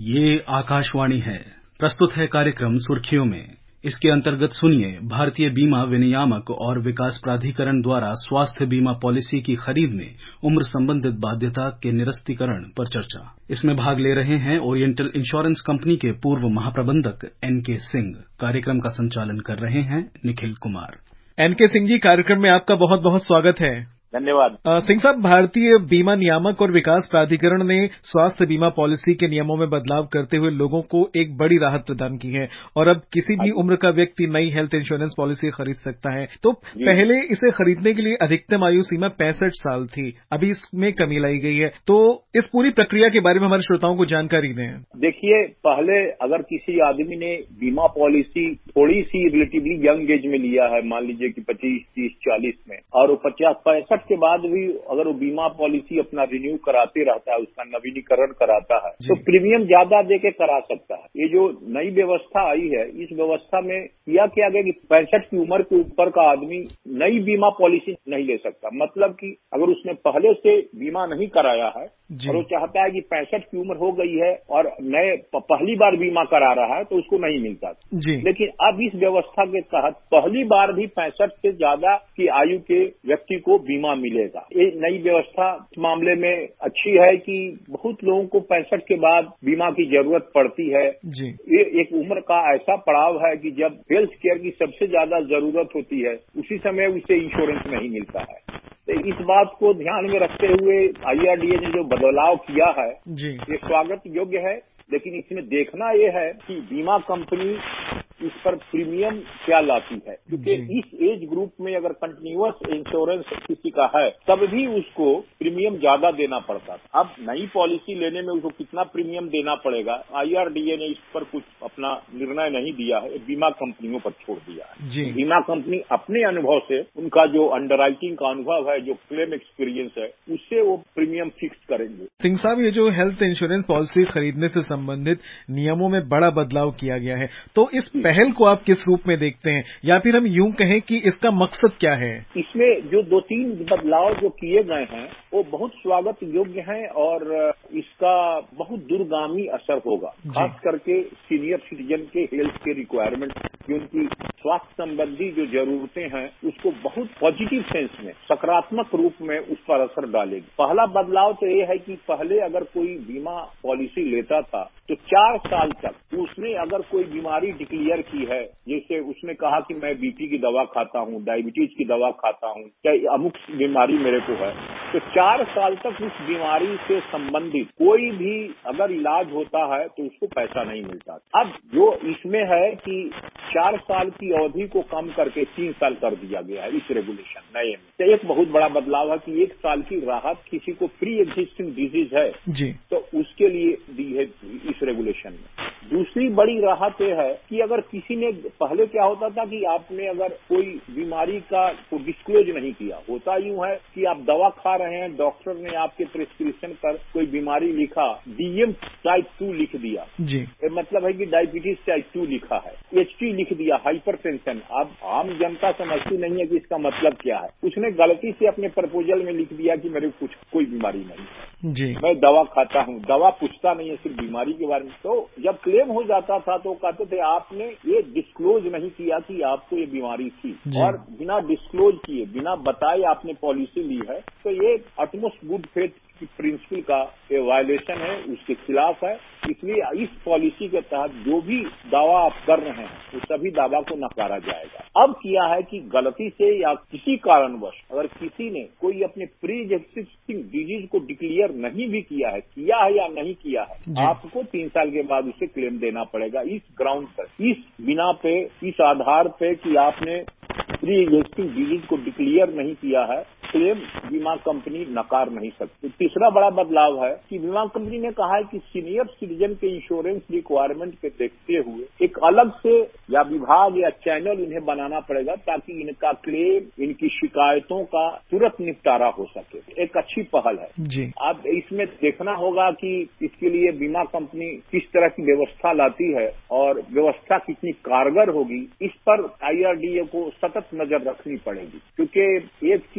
ये आकाशवाणी है। प्रस्तुत है कार्यक्रम सुर्खियों में। इसके अंतर्गत सुनिए भारतीय बीमा विनियामक और विकास प्राधिकरण द्वारा स्वास्थ्य बीमा पॉलिसी की खरीद में उम्र संबंधित बाध्यता के निरस्तीकरण पर चर्चा। इसमें भाग ले रहे हैं ओरिएंटल इंश्योरेंस कंपनी के पूर्व महाप्रबंधक एनके सिंह। कार्यक्रम का संचालन कर रहे हैं निखिल कुमार। एनके सिंह जी, कार्यक्रम में आपका बहुत बहुत स्वागत है। धन्यवाद। सिंह साहब, भारतीय बीमा नियामक और विकास प्राधिकरण ने स्वास्थ्य बीमा पॉलिसी के नियमों में बदलाव करते हुए लोगों को एक बड़ी राहत प्रदान की है और अब किसी भी उम्र का व्यक्ति नई हेल्थ इंश्योरेंस पॉलिसी खरीद सकता है। तो पहले इसे खरीदने के लिए अधिकतम आयु सीमा 65 साल थी, अभी इसमें कमी लाई गई है। तो इस पूरी प्रक्रिया के बारे में हमारे श्रोताओं को जानकारी दें। देखिए, पहले अगर किसी आदमी ने बीमा पॉलिसी थोड़ी सी रिलेटिवली यंग एज में लिया है, मान लीजिए कि 25, 30, 40 में, और वो 50-65 के बाद भी अगर वो बीमा पॉलिसी अपना रिन्यू कराते रहता है, उसका नवीनीकरण कराता है, तो प्रीमियम ज्यादा दे के करा सकता है। ये जो नई व्यवस्था आई है, इस व्यवस्था में किया क्या गया कि 65 की उम्र के ऊपर का आदमी नई बीमा पॉलिसी नहीं ले सकता। मतलब कि अगर उसने पहले से बीमा नहीं कराया है और वो चाहता है कि 65 की उम्र हो गई है और नए पहली बार बीमा करा रहा है, तो उसको नहीं मिलता। लेकिन अब इस व्यवस्था के तहत पहली बार भी 65 से ज्यादा की आयु के व्यक्ति को बीमा मिलेगा। ये नई व्यवस्था इस मामले में अच्छी है कि बहुत लोगों को 65 के बाद बीमा की जरूरत पड़ती है। ये एक उम्र का ऐसा पड़ाव है कि जब हेल्थ केयर की सबसे ज्यादा जरूरत होती है, उसी समय उसे इंश्योरेंस नहीं मिलता है। तो इस बात को ध्यान में रखते हुए IRDA ने जो बदलाव किया है, ये स्वागत योग्य है। लेकिन इसमें देखना ये है कि बीमा कंपनी इस पर प्रीमियम क्या लाती है, क्योंकि इस एज ग्रुप में अगर कंटिन्यूअस इंश्योरेंस किसी का है तब भी उसको प्रीमियम ज्यादा देना पड़ता था। अब नई पॉलिसी लेने में उसको कितना प्रीमियम देना पड़ेगा, IRDA ने इस पर कुछ अपना निर्णय नहीं दिया है, बीमा कंपनियों पर छोड़ दिया है। बीमा कंपनी अपने अनुभव से, उनका जो अंडरराइटिंग का अनुभव है, जो क्लेम एक्सपीरियंस है, उससे वो प्रीमियम फिक्स करेंगे। सिंह साहब, ये जो हेल्थ इंश्योरेंस पॉलिसी खरीदने से संबंधित नियमों में बड़ा बदलाव किया गया है, तो इस पहल को आप किस रूप में देखते हैं, या फिर हम यूं कहें कि इसका मकसद क्या है? इसमें जो 2-3 बदलाव जो किए गए हैं वो बहुत स्वागत योग्य हैं और इसका बहुत दूरगामी असर होगा, खास करके सीनियर सिटीजन के हेल्थ के रिक्वायरमेंट, जो उनकी स्वास्थ्य संबंधी जो जरूरतें हैं, उसको बहुत पॉजिटिव सेंस में, सकारात्मक रूप में उस पर असर डालेगी। पहला बदलाव तो ये है कि पहले अगर कोई बीमा पॉलिसी लेता था तो 4 साल तक उसने अगर कोई बीमारी डिक्लेयर की है, जैसे उसने कहा कि मैं BP की दवा खाता हूँ, डायबिटीज की दवा खाता हूँ, या अमुक बीमारी मेरे को है, तो 4 साल तक उस बीमारी से संबंधित कोई भी अगर इलाज होता है तो उसको पैसा नहीं मिलता। अब जो इसमें है कि 4 साल की अवधि को कम करके 3 साल कर दिया गया है इस रेगुलेशन नए में। तो एक बहुत बड़ा बदलाव है कि 1 साल की राहत किसी को प्री एग्जिस्टिंग डिजीज है तो उसके लिए दी है इस रेगुलेशन में। दूसरी बड़ी राहत यह है कि अगर किसी ने, पहले क्या होता था कि आपने अगर कोई बीमारी का डिस्क्लोज नहीं किया, होता यूं है कि आप दवा खा रहे हैं, डॉक्टर ने आपके प्रिस्क्रिप्शन पर कोई बीमारी लिखा, DM टाइप 2 लिख दिया, मतलब है कि डायबिटीज टाइप 2 लिखा है, HT लिख दिया, हाइपरटेंशन। अब आम जनता समझती नहीं है कि इसका मतलब क्या है, उसने गलती से अपने प्रपोजल में लिख दिया कि मेरे को कोई बीमारी नहीं है, मैं दवा खाता हूँ, दवा पूछता नहीं है, सिर्फ बीमारी के बारे में। तो जब क्लेम हो जाता था तो कहते थे आपने ये डिस्क्लोज नहीं किया कि आपको ये बीमारी थी, और बिना डिस्क्लोज किए, बिना बताए आपने पॉलिसी ली है, तो ये अटमोस्ट गुड फेथ की प्रिंसिपल का ये वायलेशन है, उसके खिलाफ है। इसलिए इस पॉलिसी के तहत जो भी दावा आप कर रहे हैं वो सभी दावा को नकारा जाएगा। अब किया है कि गलती से या किसी कारणवश अगर किसी ने कोई अपने प्री एग्जिस्टिंग डिजीज को डिक्लेयर नहीं भी किया है या नहीं किया है, आपको 3 साल के बाद उसे क्लेम देना पड़ेगा इस ग्राउंड पर, इस बिना पे, इस आधार पे कि आपने प्री एग्जिस्टिंग डिजीज को डिक्लेयर नहीं किया है, क्लेम बीमा कंपनी नकार नहीं सकती। तीसरा बड़ा बदलाव है कि बीमा कंपनी ने कहा है कि सीनियर सिटीजन के इंश्योरेंस रिक्वायरमेंट के देखते हुए एक अलग से या विभाग या चैनल इन्हें बनाना पड़ेगा ताकि इनका क्लेम, इनकी शिकायतों का तुरंत निपटारा हो सके। एक अच्छी पहल है। अब इसमें देखना होगा कि इसके लिए बीमा कंपनी किस तरह की व्यवस्था लाती है और व्यवस्था कितनी कारगर होगी, इस पर IRDA को सतत नजर रखनी पड़ेगी, क्योंकि एक चीज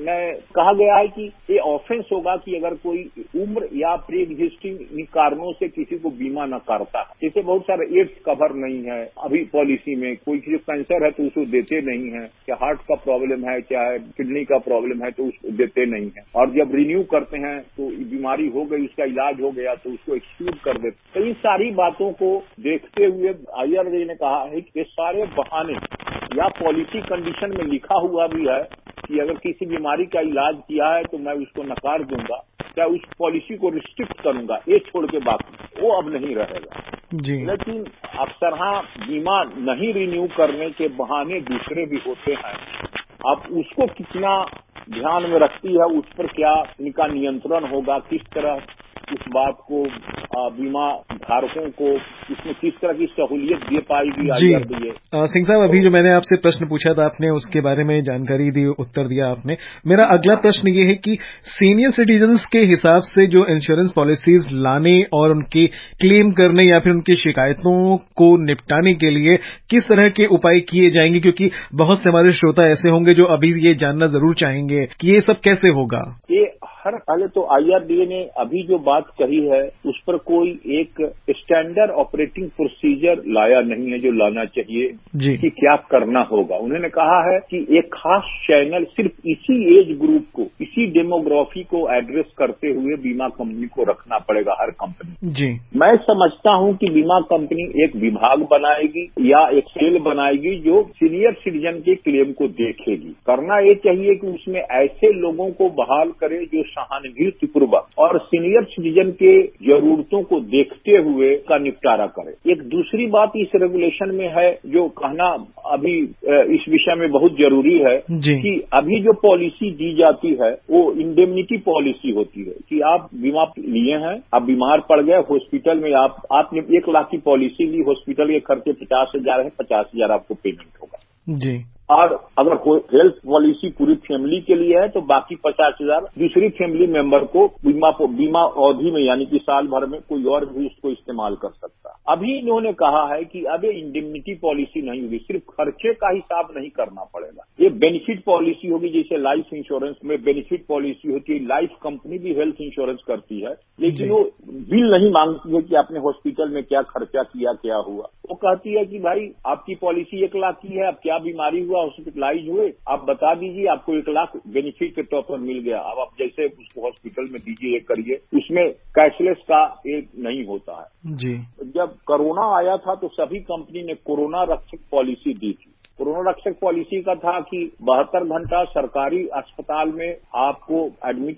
मैं कहा गया है कि ये ऑफेंस होगा कि अगर कोई उम्र या प्री एग्जिस्टिंग कारणों से किसी को बीमा न करता है। जैसे बहुत सारे एड्स कवर नहीं है अभी पॉलिसी में, कोई किसी कैंसर है तो उसको देते नहीं है, क्या हार्ट का प्रॉब्लम है, चाहे किडनी का प्रॉब्लम है तो उसको देते नहीं है, और जब रिन्यू करते हैं तो बीमारी हो गई, उसका इलाज हो गया तो उसको एक्सक्लूड कर देते। तो इन सारी बातों को देखते हुए IRDAI ने कहा है कि ये सारे बहाने, या पॉलिसी कंडीशन में लिखा हुआ भी है कि अगर किसी बीमारी का इलाज किया है तो मैं उसको नकार दूंगा, क्या उस पॉलिसी को रिस्ट्रिक्ट करूंगा, ये छोड़ के बाकी वो अब नहीं रहेगा जी। लेकिन अक्सर बीमा नहीं रिन्यू करने के बहाने दूसरे भी होते हैं। अब उसको कितना ध्यान में रखती है, उस पर क्या इनका नियंत्रण होगा, किस तरह इस बात को बीमा धारकों को इसमें किस तरह की सहूलियत दे पाएगी IRDAI। सिंह साहब, अभी जो मैंने आपसे प्रश्न पूछा था आपने उसके बारे में जानकारी दी, उत्तर दिया आपने। मेरा अगला प्रश्न ये है कि सीनियर सिटीजन्स के हिसाब से जो इंश्योरेंस पॉलिसीज लाने और उनकी क्लेम करने या फिर उनकी शिकायतों को निपटाने के लिए किस तरह के उपाय किए जाएंगे, क्योंकि बहुत से हमारे श्रोता ऐसे होंगे जो अभी ये जानना जरूर चाहेंगे कि ये सब कैसे होगा। ये हर पहले तो IRDAI ने अभी जो बात कही है उस पर कोई एक स्टैंडर्ड ऑपरेटिंग प्रोसीजर लाया नहीं है जो लाना चाहिए जी। कि क्या करना होगा। उन्होंने कहा है कि एक खास चैनल सिर्फ इसी एज ग्रुप को, इसी डेमोग्राफी को एड्रेस करते हुए बीमा कंपनी को रखना पड़ेगा, हर कंपनी जी। मैं समझता हूं कि बीमा कंपनी एक विभाग बनाएगी या एक सेल बनाएगी जो सीनियर सिटीजन के क्लेम को देखेगी। करना ये चाहिए कि उसमें ऐसे लोगों को बहाल करे जो सहानुभूतिपूर्वक और सीनियर सिटीजन के जरूरतों को देखते हुए का निपटारा करे। एक दूसरी बात इस रेगुलेशन में है जो कहना अभी इस विषय में बहुत जरूरी है कि अभी जो पॉलिसी दी जाती है वो इंडेमनिटी पॉलिसी होती है कि आप बीमा लिए हैं, आप बीमार पड़ गए हॉस्पिटल में, आपने 1 लाख की पॉलिसी ली, हॉस्पिटल के खर्चे 50,000 है, 50,000 आपको पेमेंट होगा जी। और अगर हेल्थ पॉलिसी पूरी फैमिली के लिए है तो बाकी 50,000 दूसरी फैमिली मेंबर को बीमा अवधि में यानी कि साल भर में कोई और भी उसको इस्तेमाल कर सकता। अभी इन्होंने कहा है कि अब ये इंडेमनिटी पॉलिसी नहीं होगी, सिर्फ खर्चे का हिसाब नहीं करना पड़ेगा, ये बेनिफिट पॉलिसी होगी। जैसे लाइफ इंश्योरेंस में बेनिफिट पॉलिसी होती है, लाइफ कंपनी भी हेल्थ इंश्योरेंस करती है लेकिन वो बिल नहीं मांगती है कि आपने हॉस्पिटल में क्या खर्चा किया, क्या हुआ। वो कहती है कि भाई आपकी पॉलिसी 1 लाख की है, अब क्या बीमारी हुआ, हॉस्पिटलाइज हुए, आप बता दीजिए, आपको 1 लाख बेनिफिट के तौर पर मिल गया। अब आप जैसे उसको हॉस्पिटल में दीजिए, ये करिए, उसमें कैशलेस का एक नहीं होता है जी। जब कोरोना आया था तो सभी कंपनी ने कोरोना रक्षक पॉलिसी दी थी। कोरोना रक्षक पॉलिसी का था कि 72 घंटा सरकारी अस्पताल में आपको एडमिट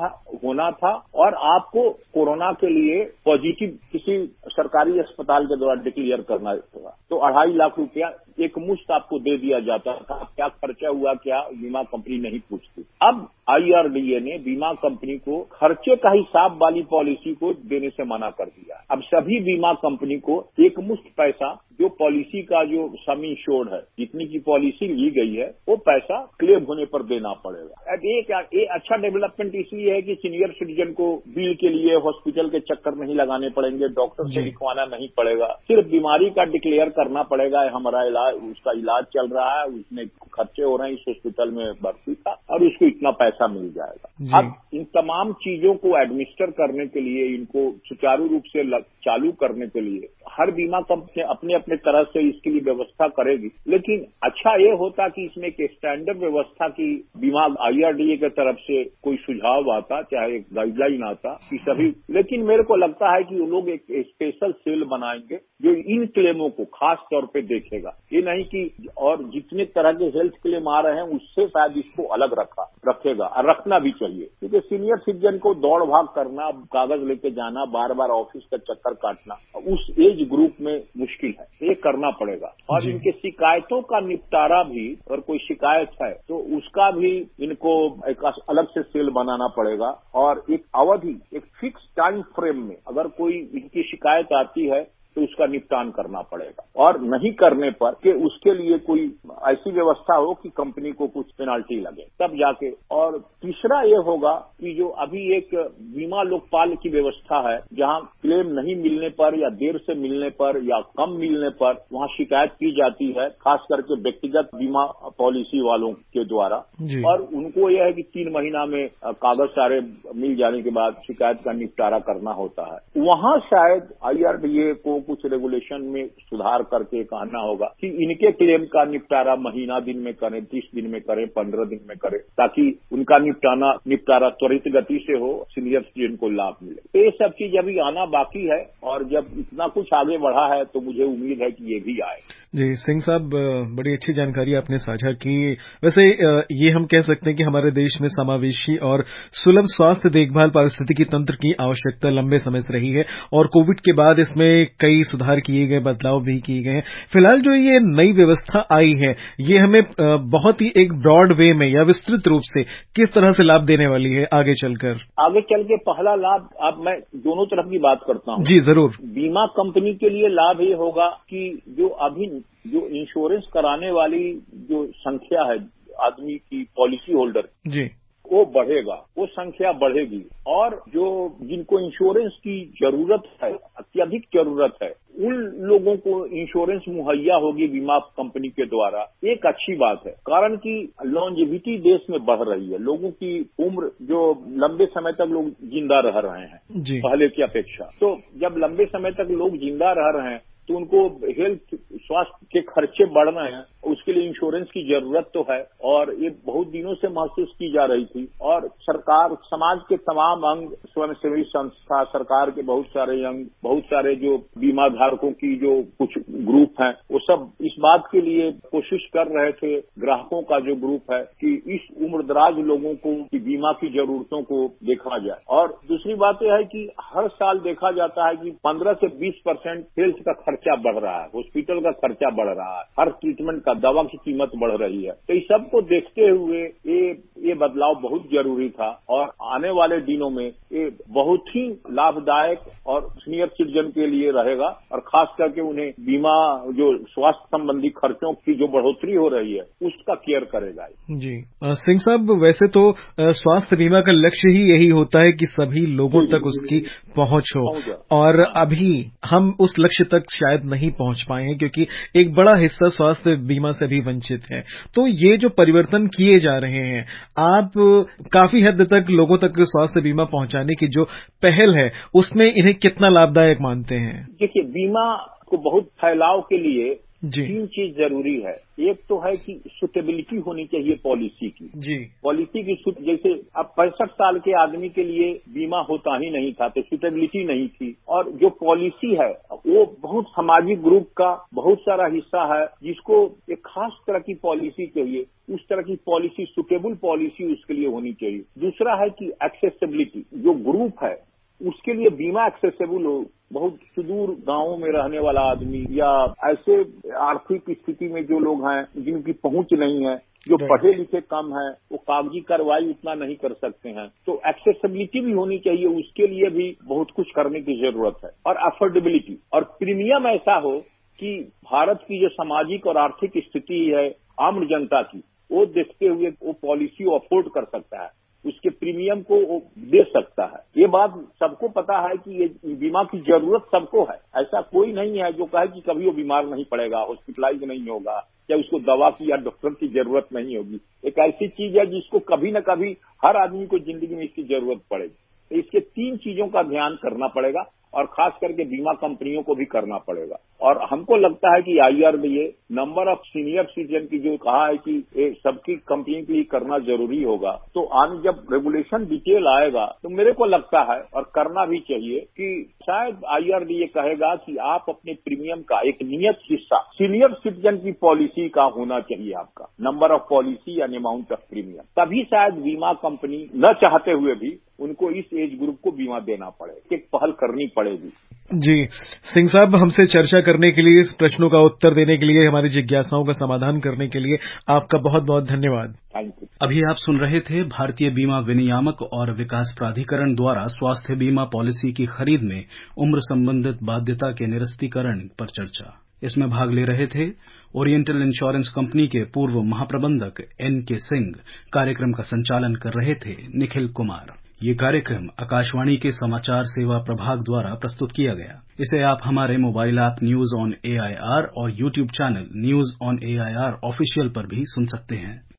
होना था और आपको कोरोना के लिए पॉजिटिव किसी सरकारी अस्पताल के द्वारा डिक्लेयर करना होगा। तो 2.5 लाख रुपया एक मुश्त आपको दे दिया जाता था। क्या खर्चा हुआ क्या बीमा कंपनी नहीं पूछती। अब IRDAI ने बीमा कंपनी को खर्चे का हिसाब वाली पॉलिसी को देने से मना कर दिया। अब सभी बीमा कंपनी को एक मुश्त पैसा जो पॉलिसी का जो सम इंश्योर्ड है, जितनी की पॉलिसी ली गई है वो पैसा क्लेम होने पर देना पड़ेगा। अब ये अच्छा डेवलपमेंट इसलिए है कि सीनियर सिटीजन को बिल के लिए हॉस्पिटल के चक्कर नहीं लगाने पड़ेंगे, डॉक्टर से लिखवाना नहीं पड़ेगा, सिर्फ बीमारी का डिक्लेयर करना पड़ेगा, हमारा इलाज, उसका इलाज चल रहा है, उसमें खर्चे हो रहे हैं, इस हॉस्पिटल में भर्ती था और उसको इतना पैसा मिल जाएगा। अब इन तमाम चीजों को एडमिनिस्टर करने के लिए, इनको सुचारू रूप से चालू करने के लिए हर बीमा कंपनी अपने अपने तरह से इसके लिए व्यवस्था करेगी। लेकिन अच्छा ये होता कि इसमें एक स्टैंडर्ड व्यवस्था की बीमा IRDAI की तरफ से कोई सुझाव आता, चाहे एक गाइडलाइन आता कि सभी। लेकिन मेरे को लगता है कि वो लोग एक स्पेशल सेल बनाएंगे जो इन क्लेमों को खास तौर पे देखेगा। ये नहीं कि और जितने तरह के हेल्थ क्लेम आ रहे हैं उससे शायद इसको अलग रखेगा और रखना भी चाहिए, क्योंकि सीनियर सिटीजन को दौड़ भाग करना, कागज लेके जाना, बार बार ऑफिस का चक्कर काटना उस एज ग्रुप में मुश्किल है, ये करना पड़ेगा। और इनके शिकायतों का निपटारा भी, अगर कोई शिकायत है तो उसका भी इनको एक अलग से सेल बनाना पड़ेगा और एक अवधि, एक फिक्स टाइम फ्रेम में अगर कोई इनकी शिकायत आती है तो उसका उसका निपटान करना पड़ेगा, और नहीं करने पर कि उसके लिए कोई ऐसी व्यवस्था हो कि कंपनी को कुछ पेनाल्टी लगे, तब जाके। और तीसरा ये होगा कि जो अभी एक बीमा लोकपाल की व्यवस्था है, जहां क्लेम नहीं मिलने पर या देर से मिलने पर या कम मिलने पर वहां शिकायत की जाती है, खास करके व्यक्तिगत बीमा पॉलिसी वालों के द्वारा, और उनको यह है कि 3 महीना में कागज सारे मिल जाने के बाद शिकायत का निपटारा करना होता है। वहां शायद IRDA को कुछ रेगुलेशन में सुधार करके कहना होगा कि इनके क्लेम का निपटारा महीना दिन में करें, 30 दिन में करें, 15 दिन में करें, ताकि उनका निपटारा त्वरित गति से हो, सीनियर सिटीजन को लाभ मिले। तो ये सब चीज अभी आना बाकी है, और जब इतना कुछ आगे बढ़ा है तो मुझे उम्मीद है कि ये भी आए। जी सिंह साहब, बड़ी अच्छी जानकारी आपने साझा की। वैसे ये हम कह सकते हैं कि हमारे देश में समावेशी और सुलभ स्वास्थ्य देखभाल पारिस्थितिकी तंत्र की आवश्यकता लंबे समय से रही है, और कोविड के बाद इसमें कई सुधार किए गए, बदलाव भी किए गए हैं। फिलहाल जो ये नई व्यवस्था आई है, ये हमें बहुत ही एक ब्रॉड वे में या विस्तृत रूप से किस तरह से लाभ देने वाली है आगे चलकर? आगे चल के पहला लाभ, अब मैं दोनों तरफ की बात करता हूँ। जी जरूर। बीमा कंपनी के लिए लाभ ये होगा कि जो इंश्योरेंस कराने वाली जो संख्या है आदमी की, पॉलिसी होल्डर जी, वो बढ़ेगा, वो संख्या बढ़ेगी, और जो जिनको इंश्योरेंस की जरूरत है, अत्यधिक जरूरत है, उन लोगों को इंश्योरेंस मुहैया होगी बीमा कंपनी के द्वारा। एक अच्छी बात है, कारण कि लॉन्जेविटी देश में बढ़ रही है, लोगों की उम्र, जो लंबे समय तक लोग जिंदा रह रहे हैं पहले की अपेक्षा। तो जब लंबे समय तक लोग जिंदा रह रहे हैं तो उनको हेल्थ, स्वास्थ्य के खर्चे बढ़ रहे हैं, उसके लिए इंश्योरेंस की जरूरत तो है, और ये बहुत दिनों से महसूस की जा रही थी। और सरकार, समाज के तमाम अंग, स्वयंसेवी संस्था, सरकार के बहुत सारे अंग, बहुत सारे जो बीमा धारकों की जो कुछ ग्रुप हैं, वो सब इस बात के लिए कोशिश कर रहे थे, ग्राहकों का जो ग्रुप है, कि इस उम्रदराज लोगों को की बीमा की जरूरतों को देखा जाए। और दूसरी बात यह है कि हर साल देखा जाता है कि 15 से 20% हेल्थ का खर्चा बढ़ रहा है, हॉस्पिटल का खर्चा बढ़ रहा है, हर ट्रीटमेंट का, दवा की कीमत बढ़ रही है। तो इस सबको देखते हुए ये बदलाव बहुत जरूरी था, और आने वाले दिनों में ये बहुत ही लाभदायक और सीनियर सिटीजन के लिए रहेगा, और खास करके उन्हें बीमा, जो स्वास्थ्य संबंधी खर्चों की जो बढ़ोतरी हो रही है, उसका केयर करेगा। जी सिंह साहब, वैसे तो स्वास्थ्य बीमा का लक्ष्य ही यही होता है कि सभी लोगों तक उसकी पहुंच हो, और अभी हम उस लक्ष्य तक शायद नहीं पहुंच पाए हैं, क्योंकि एक बड़ा हिस्सा स्वास्थ्य बीमा से भी वंचित है। तो ये जो परिवर्तन किए जा रहे हैं, आप काफी हद तक लोगों तक स्वास्थ्य बीमा पहुंचाने की जो पहल है, उसमें इन्हें कितना लाभदायक मानते हैं? देखिए, बीमा को बहुत फैलाव के लिए जी, 3 चीज जरूरी है। एक तो है कि सुटेबिलिटी होनी चाहिए पॉलिसी की। जी, पॉलिसी की जैसे अब 65 साल के आदमी के लिए बीमा होता ही नहीं था, तो सुटेबिलिटी नहीं थी। और जो पॉलिसी है वो बहुत सामाजिक ग्रुप का बहुत सारा हिस्सा है, जिसको एक खास तरह की पॉलिसी चाहिए, उस तरह की पॉलिसी, सुटेबल पॉलिसी उसके लिए होनी चाहिए। दूसरा है कि एक्सेसिबिलिटी, जो ग्रुप है उसके लिए बीमा एक्सेसिबल हो। बहुत सुदूर गांवों में रहने वाला आदमी, या ऐसे आर्थिक स्थिति में जो लोग हैं जिनकी पहुंच नहीं है, जो पढ़े लिखे कम है, वो कागजी कार्रवाई उतना नहीं कर सकते हैं, तो एक्सेसिबिलिटी भी होनी चाहिए, उसके लिए भी बहुत कुछ करने की जरूरत है। और अफोर्डेबिलिटी और प्रीमियम ऐसा हो कि भारत की जो सामाजिक और आर्थिक स्थिति है आम जनता की, वो देखते हुए वो पॉलिसी को अफोर्ड कर सकता है, उसके प्रीमियम को वो दे सकता है। ये बात सबको पता है कि ये बीमा की जरूरत सबको है। ऐसा कोई नहीं है जो कहे कि कभी वो बीमार नहीं पड़ेगा, हॉस्पिटलाइज नहीं होगा, या उसको दवा की या डॉक्टर की जरूरत नहीं होगी। एक ऐसी चीज है जिसको कभी न कभी हर आदमी को जिंदगी में इसकी जरूरत पड़ेगी। तो इसके 3 चीजों का ध्यान करना पड़ेगा, और खास करके बीमा कंपनियों को भी करना पड़ेगा। और हमको लगता है कि IRDA number of senior citizen की जो कहा है कि सबकी कंपनी के लिए करना जरूरी होगा, तो आगे जब रेगुलेशन डिटेल आएगा तो मेरे को लगता है, और करना भी चाहिए, कि शायद IRDA कहेगा कि आप अपने प्रीमियम का एक नियत हिस्सा सीनियर सिटीजन की पॉलिसी का होना चाहिए, आपका number of policy and amount of premium. तभी शायद बीमा कंपनी न चाहते हुए भी उनको इस एज ग्रुप को बीमा देना पड़े, एक पहल करनी पड़ेगी। जी सिंह साहब, हमसे चर्चा करने के लिए, इस प्रश्नों का उत्तर देने के लिए, हमारी जिज्ञासाओं का समाधान करने के लिए आपका बहुत बहुत धन्यवाद। Thank you. अभी आप सुन रहे थे भारतीय बीमा विनियामक और विकास प्राधिकरण द्वारा स्वास्थ्य बीमा पॉलिसी की खरीद में उम्र संबंधित बाध्यता के निरस्तीकरण पर चर्चा। इसमें भाग ले रहे थे ओरिएंटल इंश्योरेंस कंपनी के पूर्व महाप्रबंधक N.K. सिंह। कार्यक्रम का संचालन कर रहे थे निखिल कुमार। ये कार्यक्रम आकाशवाणी के समाचार सेवा प्रभाग द्वारा प्रस्तुत किया गया। इसे आप हमारे mobile app news on AIR और YouTube channel news on AIR official पर भी सुन सकते हैं।